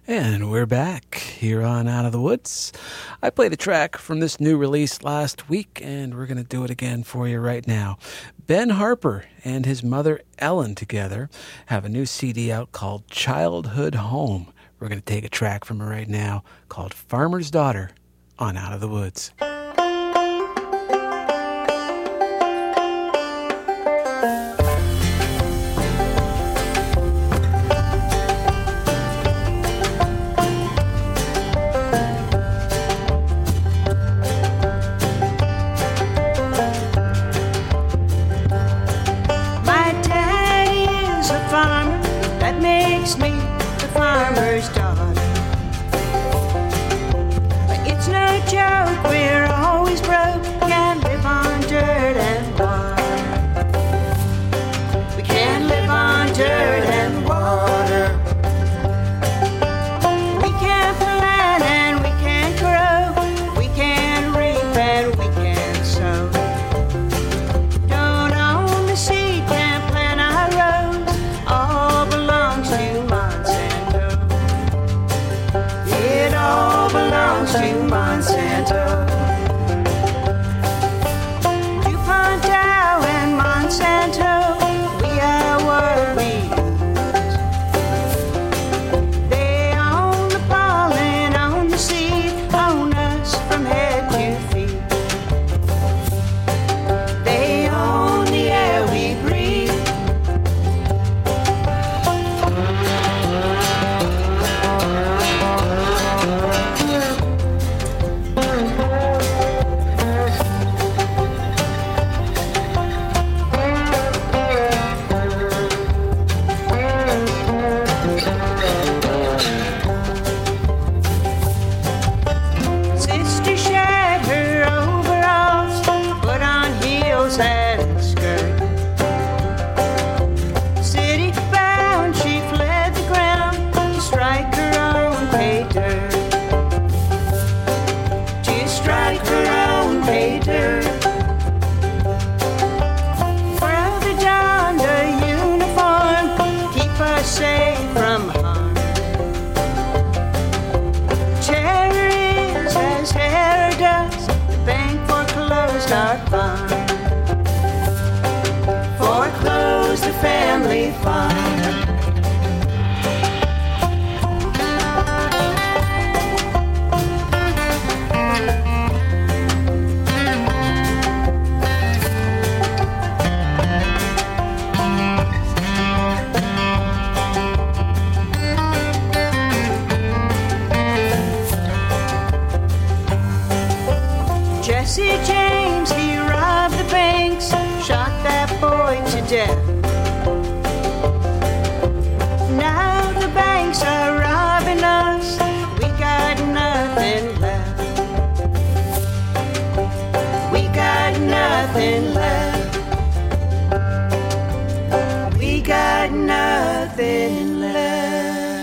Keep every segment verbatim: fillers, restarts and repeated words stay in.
And we're back here on Out of the Woods. I played a track from this new release last week, and we're going to do it again for you right now. Ben Harper and his mother Ellen together have a new C D out called Childhood Home. We're going to take a track from her right now called Farmer's Daughter on Out of the Woods. Farmer's daughter. It's no joke, we're always broke, can't live on dirt and water. We can't live on dirt and water. We can't plant and we can't grow, we can't reap and we can't sow. Don't own the seed, can't plant our rows, all belongs to Monsanto. It all belongs to Monsanto. DuPont, Dow, and Monsanto, we are what we use. They own the pollen, own the seed, own us from head to feet. They own the air we breathe. Sister shed her overalls, put on heels and skirt. City bound, she fled the ground to strike her own pay dirt. To strike her own pay dirt. Brother donned a uniform, keep us safe from harm. Terror is as terror does, the bank foreclosed our farm. Foreclosed the family farm. Jesse James, he robbed the banks, shot that boy to death. Now the banks are robbing us, we got nothing left. We got nothing left. We got nothing left.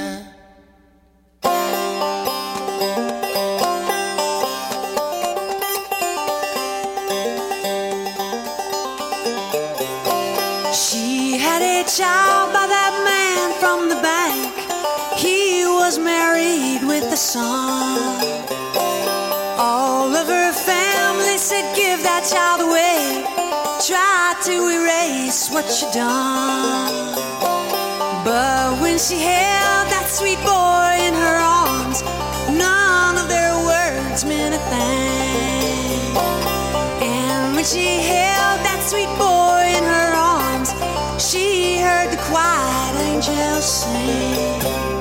She had a child by that man from the bank. He was married with a son. All of her family said, give that child away. Try to erase what you done. But when she held that sweet boy in her arms, none of their words meant a thing. And when she held that sweet boy in her arms, she heard the quiet angels sing.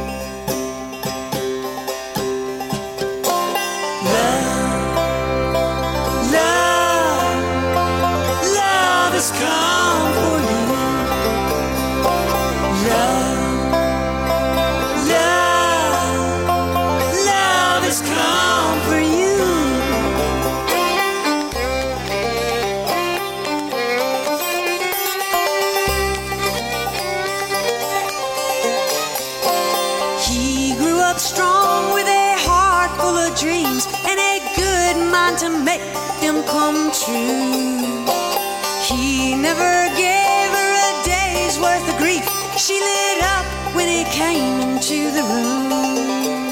Love, love, love has come for you. Love, love, love has come for you. Strong with a heart full of dreams and a good mind to make them come true. He never gave her a day's worth of grief. She lit up when he came into the room.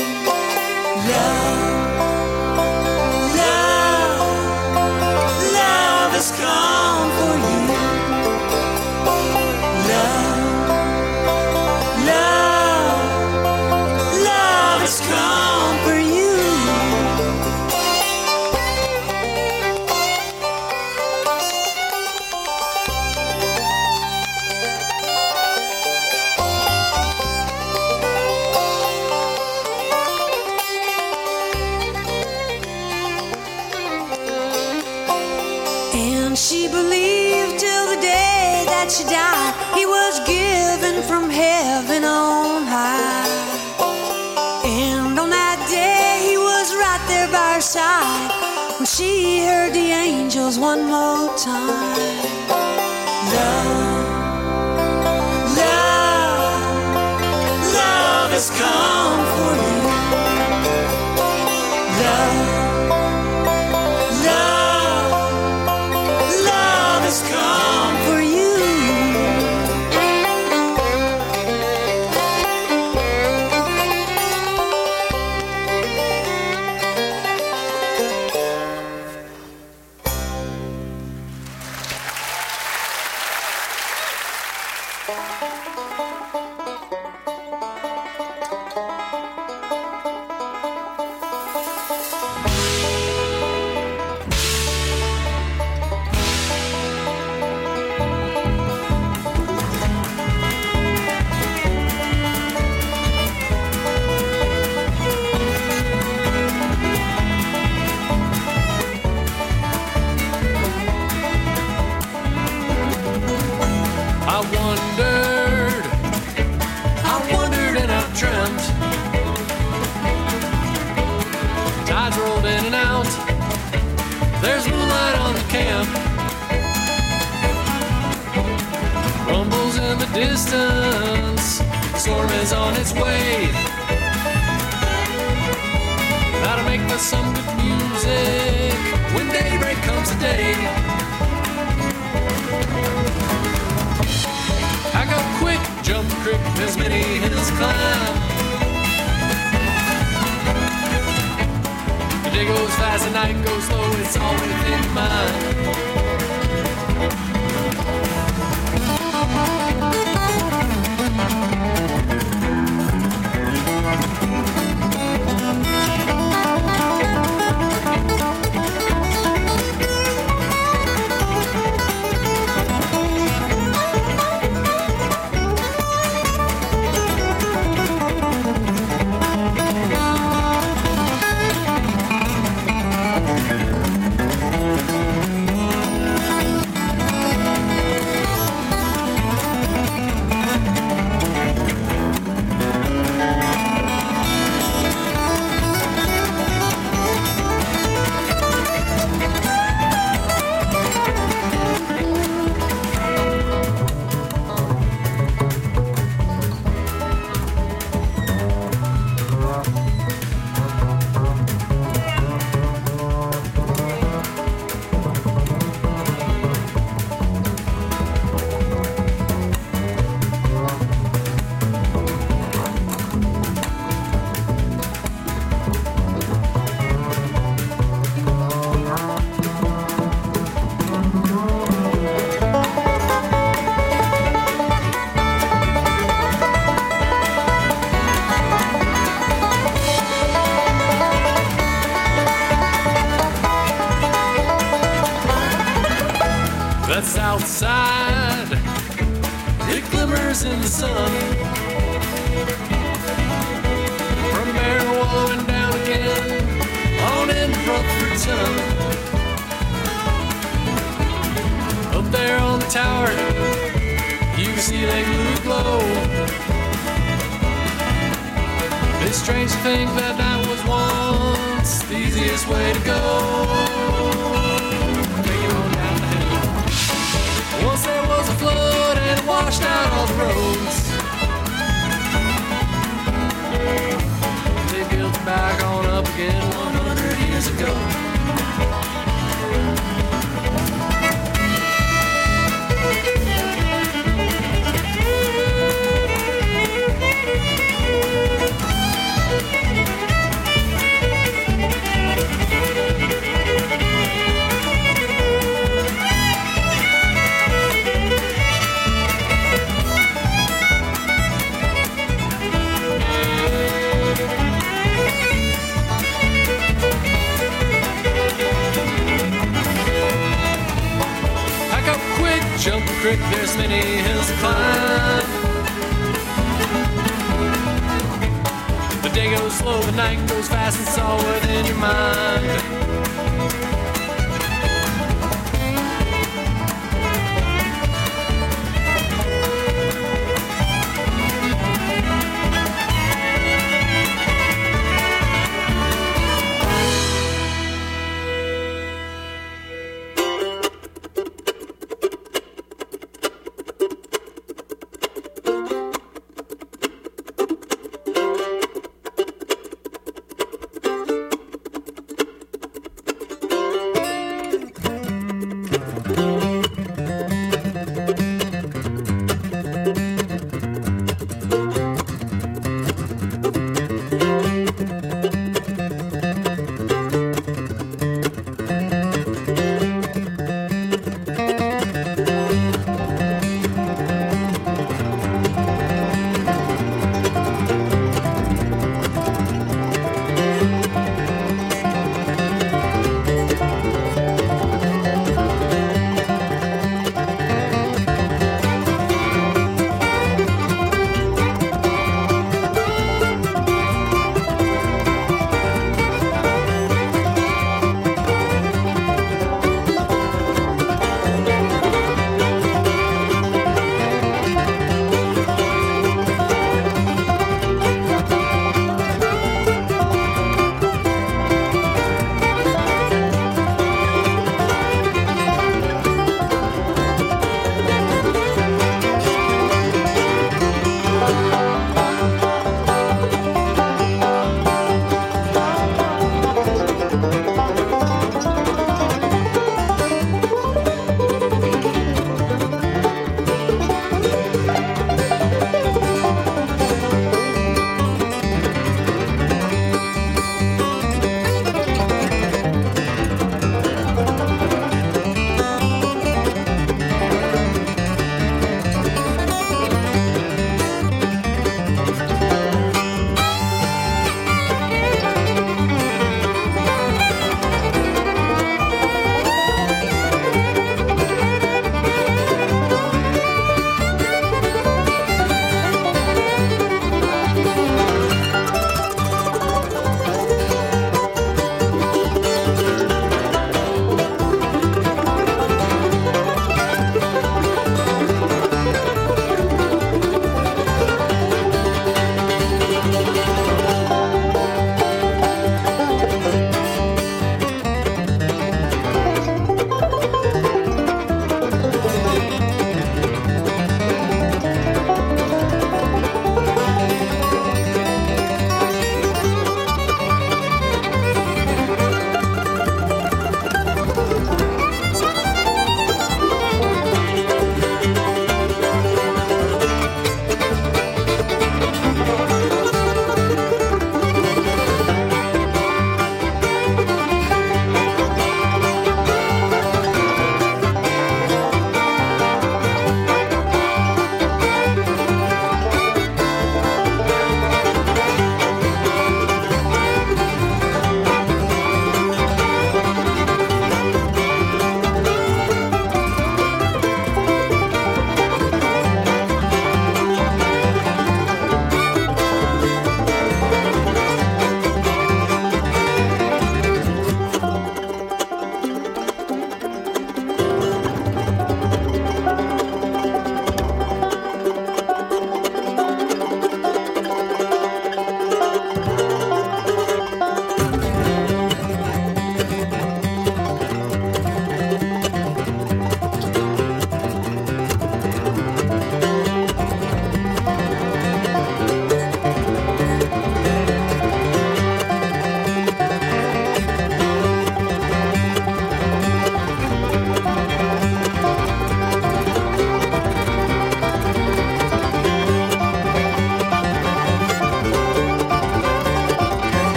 that she died, he was given from heaven on high. And on that day he was right there by her side when she heard the angels one more time. Love, love, love has come for you. Love, love, love has come for you. Distance, storm is on its way. Gotta make us some good music when daybreak comes today. I go quick, jump creek, there's many hills to climb. The day goes fast, the night goes slow, it's all within mind. That's outside, it glimmers in the sun. From there wallowing down again, on in Rutherfordton. Up there on the tower, you can see Lake Blue glow. It's strange to think that that was once the easiest way to go. Once there was a flood and it washed out all the roads. They built it back on up again one hundred years ago. Jump the creek, there's many hills to climb. The day goes slow, the night goes fast, it's all within your mind.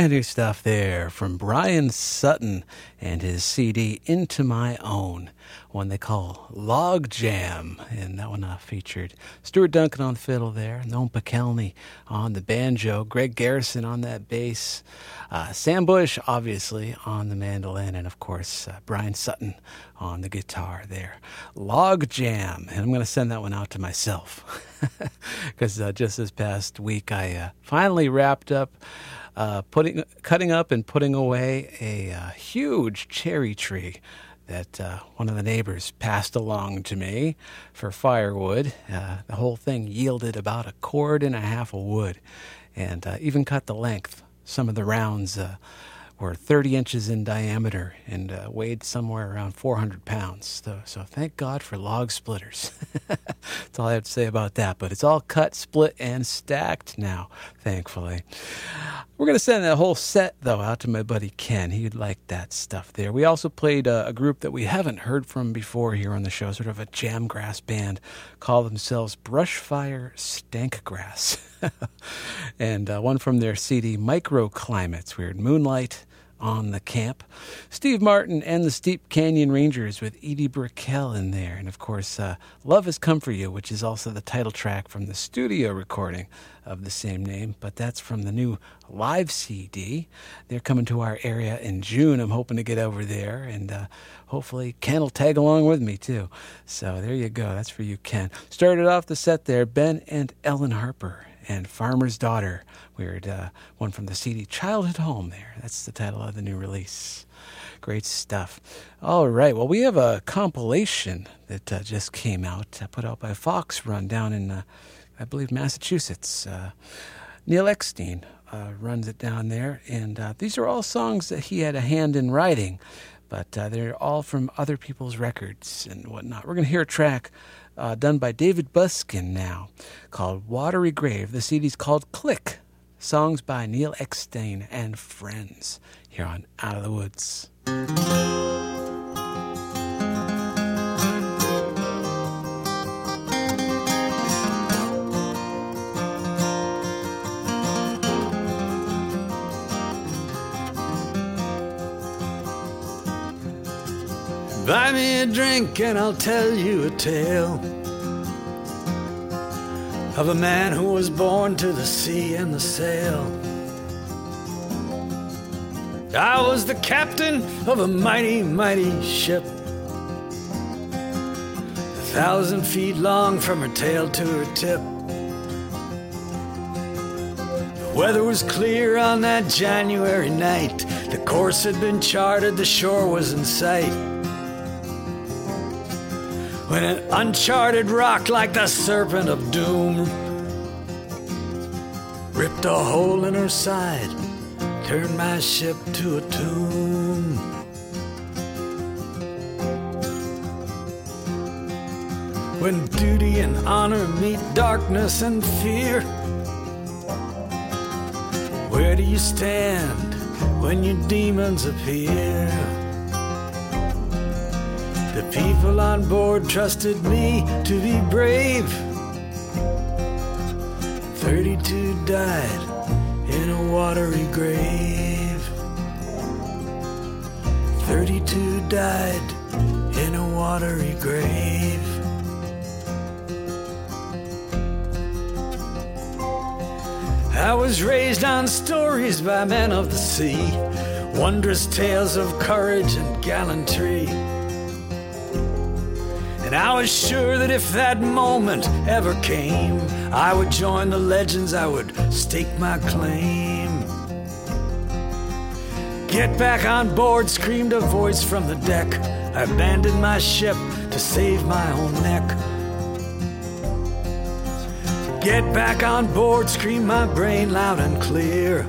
Brand new stuff there from Brian Sutton and his C D Into My Own, one they call Log Jam. And that one uh, featured Stuart Duncan on the fiddle there, Noam Pikelny on the banjo, Greg Garrison on that bass, uh, Sam Bush obviously on the mandolin, and of course uh, Brian Sutton on the guitar there. Log Jam. And I'm going to send that one out to myself because uh, just this past week I uh, finally wrapped up Uh, putting, cutting up and putting away a uh, huge cherry tree that uh, one of the neighbors passed along to me for firewood. Uh, the whole thing yielded about a cord and a half of wood, and uh, even cut the length. Some of the rounds uh, were thirty inches in diameter and uh, weighed somewhere around four hundred pounds. So, so thank God for log splitters. That's all I have to say about that. But it's all cut, split, and stacked now, thankfully. We're going to send that whole set, though, out to my buddy Ken. He'd like that stuff there. We also played uh, a group that we haven't heard from before here on the show, sort of a jamgrass band, call themselves Brushfire Stankgrass. and uh, one from their C D Microclimates. We heard Moonlight on the Camp. Steve Martin and the Steep Canyon Rangers with Edie Brickell in there. And, of course, uh, Love Has Come For You, which is also the title track from the studio recording of the same name. But that's from the new live C D. They're coming to our area in June. I'm hoping to get over there. And uh, hopefully Ken will tag along with me, too. So there you go. That's for you, Ken. Started off the set there, Ben and Ellen Harper and Farmer's Daughter. We heard uh, one from the C D Childhood Home there. That's the title of the new release. Great stuff. All right. Well, we have a compilation that uh, just came out, uh, put out by Fox Run down in, uh, I believe, Massachusetts. Uh, Neil Eckstein uh, runs it down there. And uh, these are all songs that he had a hand in writing, but uh, they're all from other people's records and whatnot. We're going to hear a track uh, done by David Buskin now called Watery Grave. The C D's called Click. Songs by Neil Eckstein and friends here on Out of the Woods. Buy me a drink and I'll tell you a tale of a man who was born to the sea and the sail. I was the captain of a mighty, mighty ship, a thousand feet long from her tail to her tip. The weather was clear on that January night. The course had been charted, the shore was in sight, when an uncharted rock like the serpent of doom ripped a hole in her side, turned my ship to a tomb. When duty and honor meet darkness and fear, where do you stand when your demons appear? The people on board trusted me to be brave. Thirty-two died in a watery grave. Thirty-two died in a watery grave. I was raised on stories by men of the sea, wondrous tales of courage and gallantry. And I was sure that if that moment ever came, I would join the legends, I would stake my claim. Get back on board, screamed a voice from the deck. I abandoned my ship to save my own neck. Get back on board, screamed my brain loud and clear.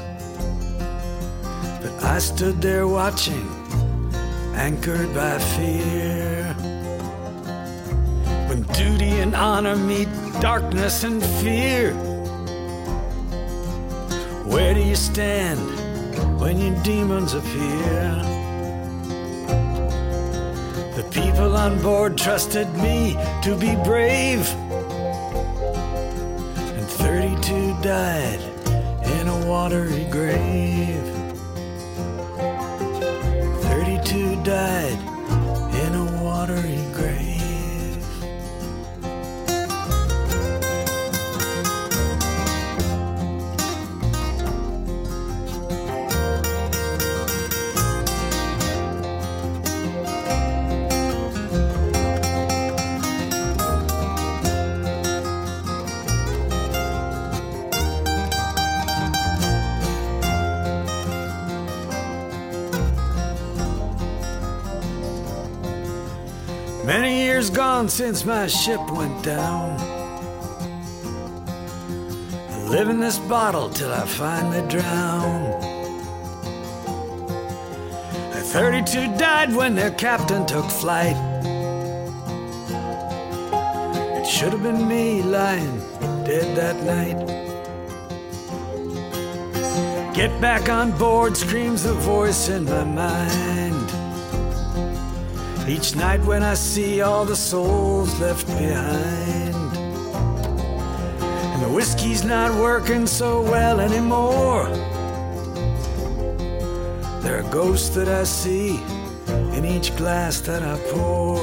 But I stood there watching, anchored by fear. When duty and honor meet darkness and fear, where do you stand when your demons appear? The people on board trusted me to be brave, and thirty-two died in in a watery grave. Thirty-two died in a watery grave. Many years gone since my ship went down. I live in this bottle till I finally drown. thirty-two died when their captain took flight. It should have been me lying dead that night. Get back on board, screams the voice in my mind. Each night when I see all the souls left behind, and the whiskey's not working so well anymore. There are ghosts that I see in each glass that I pour.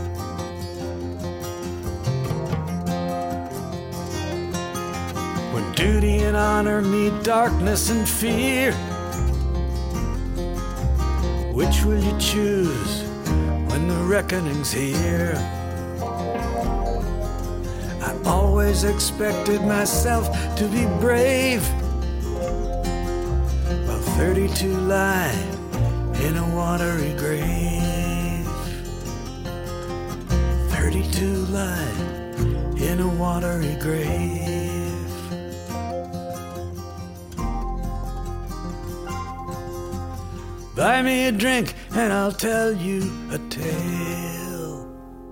When duty and honor meet darkness and fear, which will you choose when the reckoning's here? I always expected myself to be brave, while thirty-two lie in a watery grave. thirty-two lie in a watery grave. Buy me a drink and I'll tell you a tale.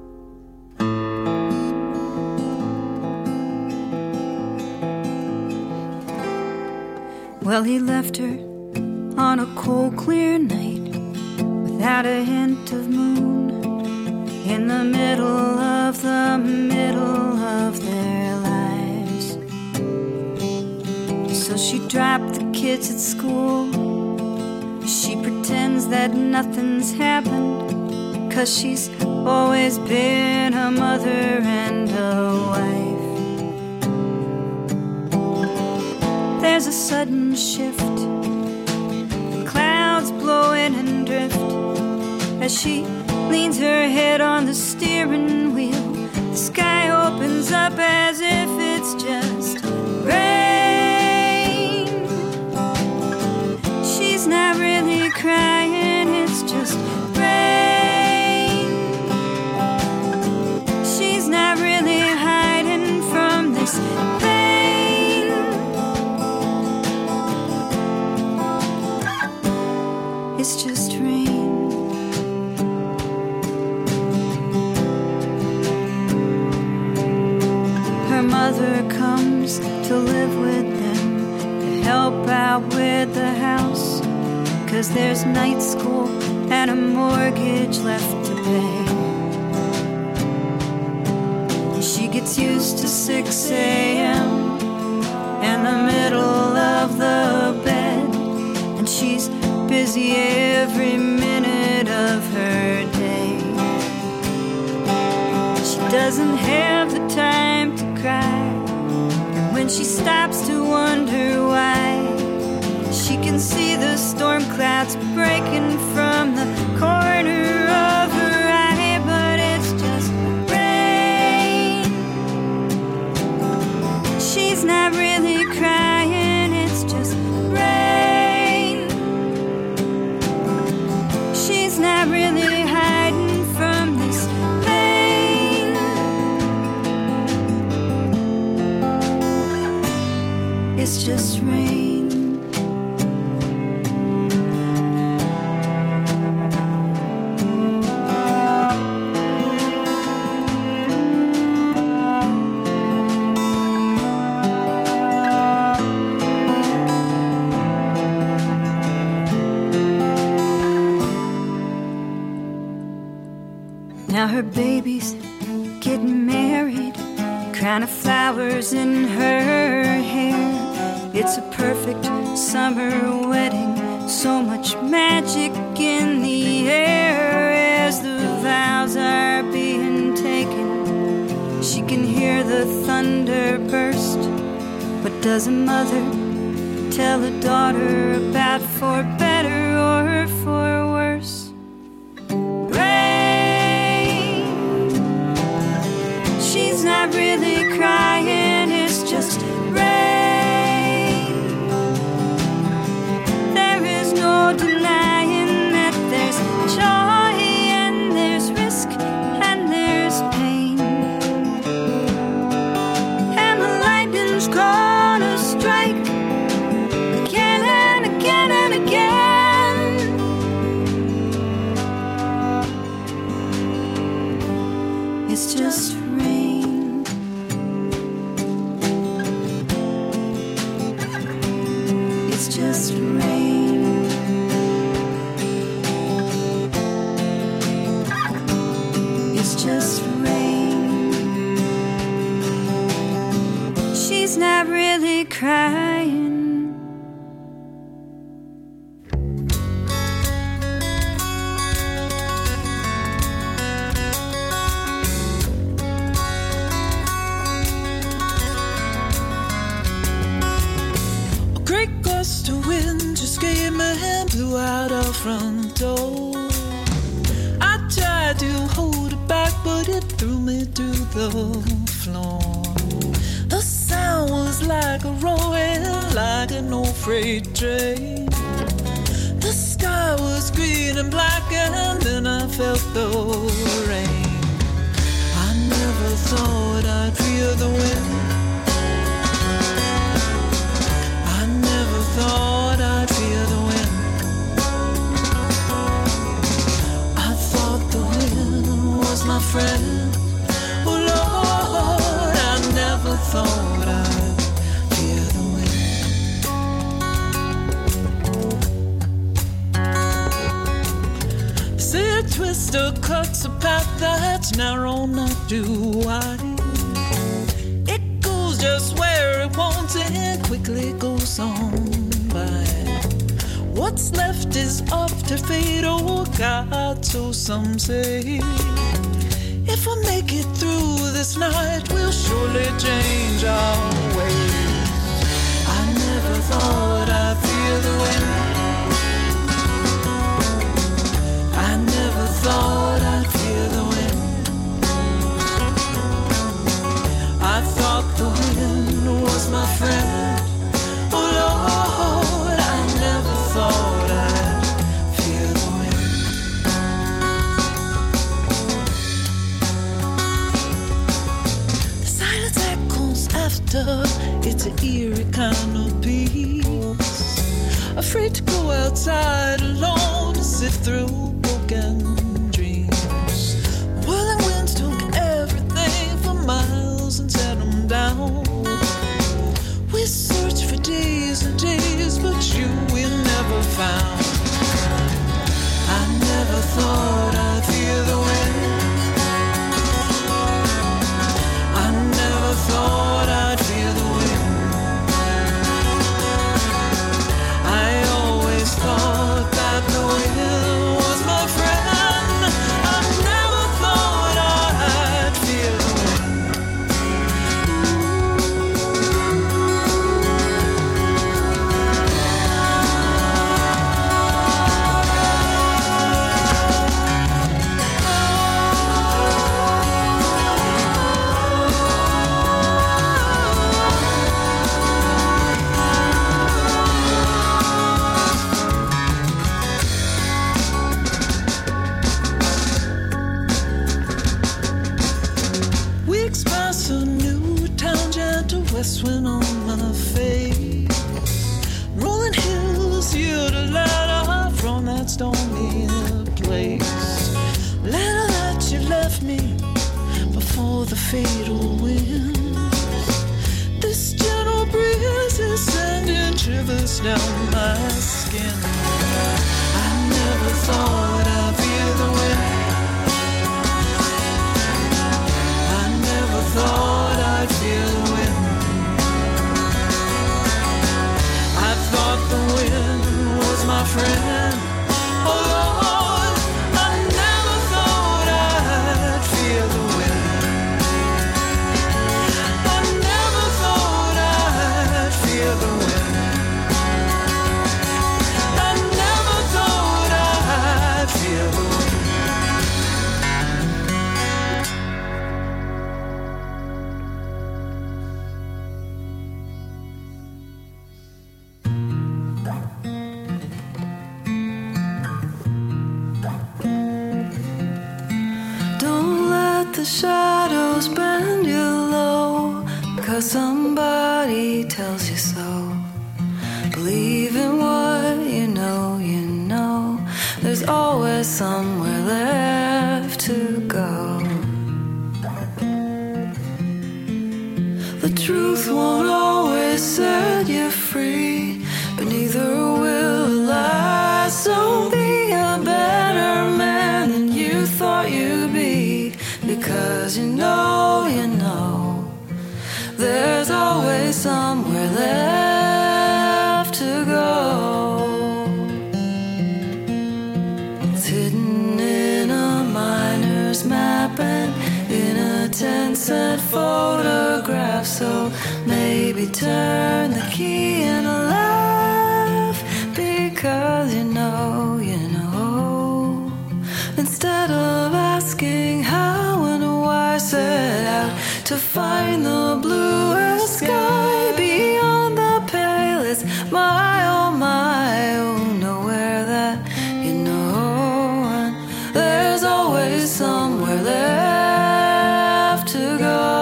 Well, he left her on a cold, clear night without a hint of moon, in the middle of the middle of their lives. So she dropped the kids at school. She pretends that nothing's happened, 'cause she's always been a mother and a wife. There's a sudden shift, the clouds blow in and drift, as she leans her head on the steering wheel. The sky opens up as if it's just rain. She's not really crying, it's just rain. She's not really hiding from this pain. It's just rain. Her mother comes to live with them, to help out with the house, 'cause there's night school and a mortgage left to pay. She gets used to six a.m. in the middle of the bed, and she's busy every minute of her day. She doesn't have the time to cry, and when she stops to wonder why, she can see the storm clouds breaking from the corner of her eye. But it's just rain. She's not really crying, it's just rain. She's not really hiding from this pain. It's just rain. Now her baby's getting married, crown of flowers in her hair. It's a perfect summer wedding. So much magic in the air as the vows are being taken. She can hear the thunder burst. What does a mother tell a daughter about for better or for worse? Rain, she's not really crying, it's just rain. There is no denying that there's joy and there's risk and there's pain. And the lightning's gonna strike again and again and again. It's just rain. It's just rain. It's just rain. She's not really crying. A great gust of wind just came and blew out our front door. I tried to hold it back, but it threw me to the floor. The sound was like a roaring, like an old freight train. The sky was green and black, and then I felt the rain. I never thought I'd feel the wind. I never thought I'd feel the wind. I thought the wind was my friend. Oh Lord, I never thought I'd feel the wind. Say a twister cuts a path that's narrow, not too wide. It goes just where it wants and quickly goes on by. What's left is up to fate, oh God, so some say. If I make it through this night, we'll surely change our ways. I never thought I'd feel the wind. I never thought I'd feel the wind. I thought the wind was my friend. Oh Lord, I never thought I'd feel the wind. The silence echoes after, it's an eerie kind of peace. Afraid to go outside alone to sit through broken dreams. Whirling winds took everything for miles and set them down. We searched for days and days, but you we never found. I never thought I'd feel the wind. I never thought I'd feel the wind. I always thought that the wind was my friend. I never thought I'd feel the wind. Weeks pass, a new town, gentle west wind on my face. Rolling hills, you the ladder from that stormy place. Letter that you left me before the fatal winds. This gentle breeze is sending shivers down my skin. I never thought I'd feel the wind. I never thought I'd feel the wind. I thought because somebody tells you so. Believe in what you know, you know. There's always somewhere left to go. The truth won't always set you free, but neither will a lie. So be a better man than you thought you'd be, because you know, you know, there's always somewhere left to go. It's hidden in a miner's map and in a ten cent photograph. So maybe turn the key and laugh, because you know, you know, instead of asking how and why, set out to find the bluest sky beyond the palest mile, mile, nowhere that you know. And there's always somewhere left to go.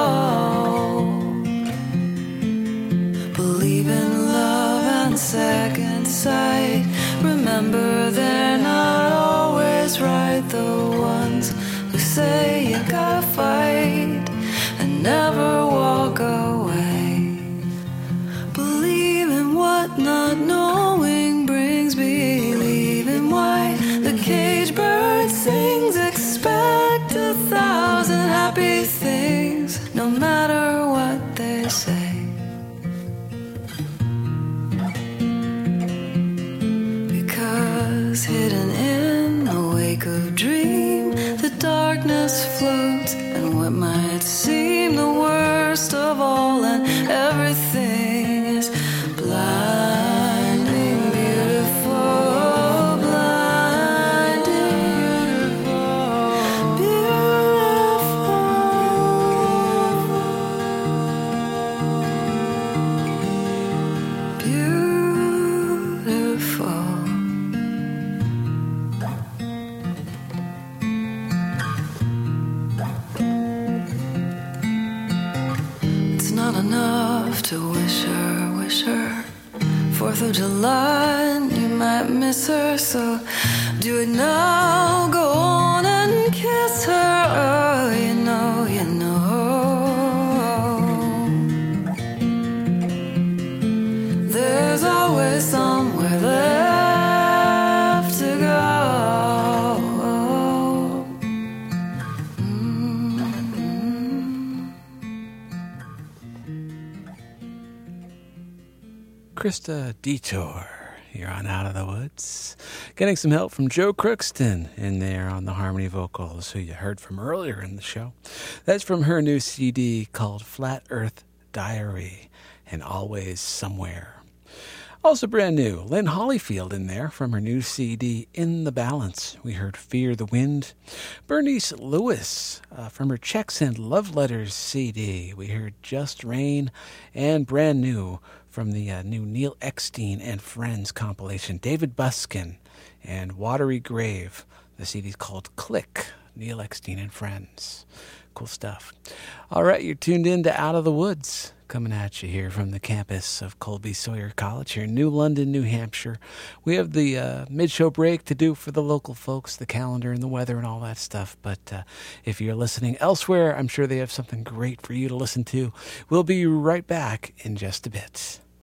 Believe in love and second sight. Remember, they're not always right, the ones who say you gotta fight and never walk away. Believe in what not knowing brings. Believe in why the cage bird sings. Expect a thousand happy things, no matter what they say. Because hidden in a wake of dream, the darkness floats, and what might seem the worst of all, and everything is blinding beautiful, blinding beautiful, beautiful. It's not enough to wish her, wish her Fourth of July, and you might miss her, so do it now. Go on and kiss her. Oh, you know, you know, there's always somewhere left to go. Krista Detour here on Out of the Woods. Getting some help from Joe Crookston in there on the harmony vocals, who you heard from earlier in the show. That's from her new C D called Flat Earth Diary and Always Somewhere. Also brand new, Lynn Hollyfield in there from her new C D, In the Balance. We heard Fear the Wind. Bernice Lewis uh, from her Checks and Love Letters C D. We heard Just Rain, and brand new from the uh, new Neil Eckstein and Friends compilation, David Buskin and Watery Grave. The C D's called Click, Neil Eckstein and Friends. Cool stuff. All right, you're tuned in to Out of the Woods, coming at you here from the campus of Colby Sawyer College here in New London, New Hampshire. We have the uh, mid-show break to do for the local folks, the calendar and the weather and all that stuff. But uh, if you're listening elsewhere, I'm sure they have something great for you to listen to. We'll be right back in just a bit.